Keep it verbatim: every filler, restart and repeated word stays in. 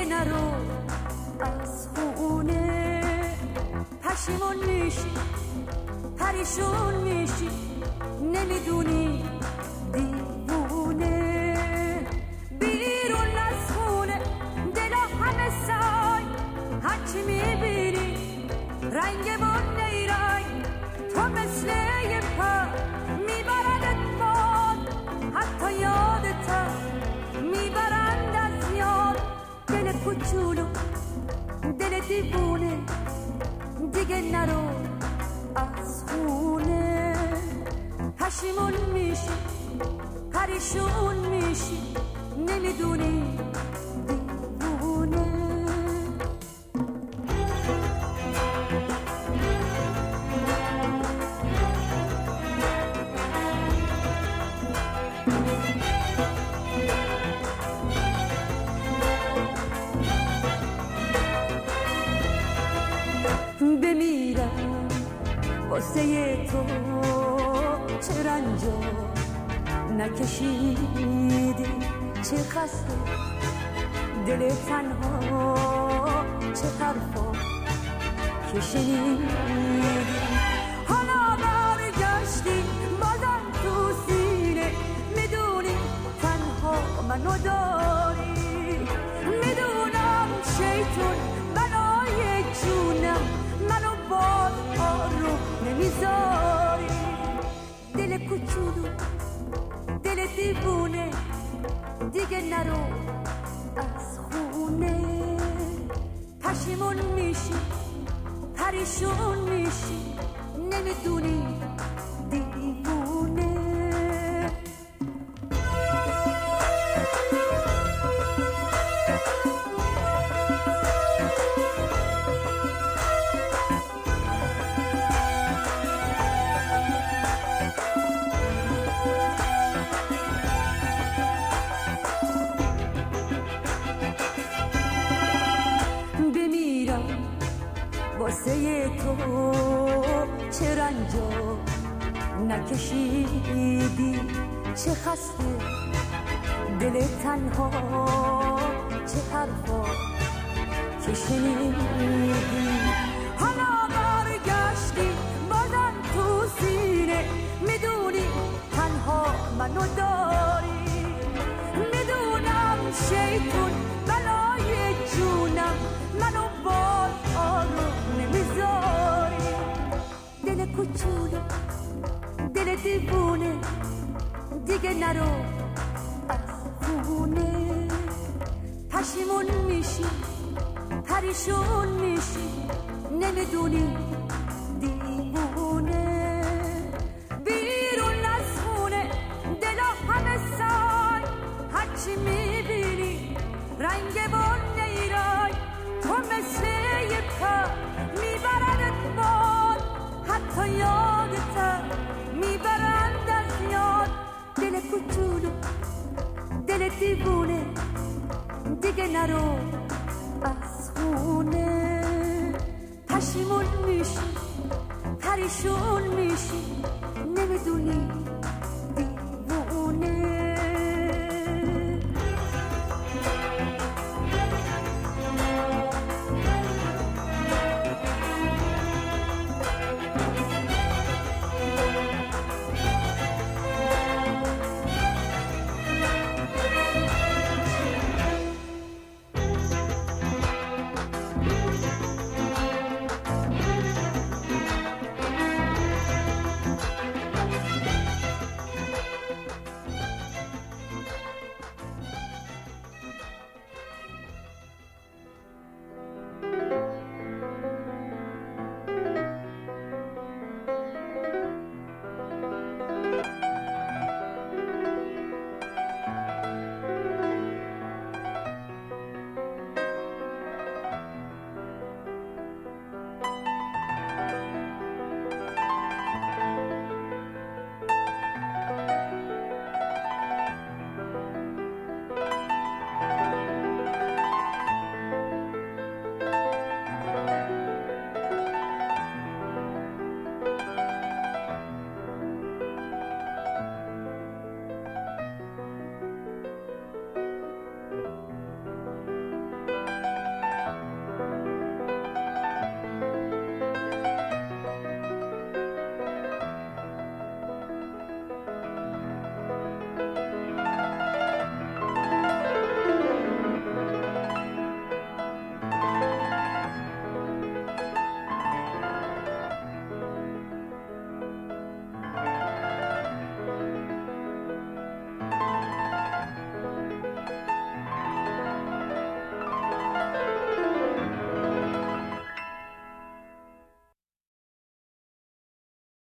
دیگه نرو از خونه. پشیمون میشی پریشون میشی نمیدونی دیوونه. بیرون از خونه دلا همه سای هرچی میبینی رنگ بون نیرای. تو مثل یه پر میبردت باد حتی یادت میبرند از یاد. دل کوچولو دل دیوونه دیگه نرو از خونه. پشیمون میشی پریشون میشی نمیدونی دیوونه. بمیرم واسه تو چه رنجا نکشیدی چه خسته دل تنها چه حرفا که شنیدی. حالا برگشتی بازم تو سینه میدونی تنها منو داری. میدونم شیطون بلای جونم منو باز آروم نمیذاری. دل کوچولو دل دیوونه دیگه نرو از خونه. پشیمون میشی پریشون میشی نمیدونی دیوونه. واسه تو چه رنجا نکشیدی چه خسته دل تنها چه حرفا که شنیدی. حالا برگشتی بازم تو سینه میدونی تنها منو داری. میدونم شیطون بلای جونم منو باز آروم نمیذاری. دل کوچولو دل دیوونه دیگه نرو از خونه. پشیمون میشی پریشون میشی نمیدونی دیوونه. بیرون از خونه دلا همه سای هرچی میبینی رنگ بون نیرای. تو مثل یه پر میبردت باد حتی یادت میبرند از یاد. دل کوچولو دل دیوونه دیگه نرو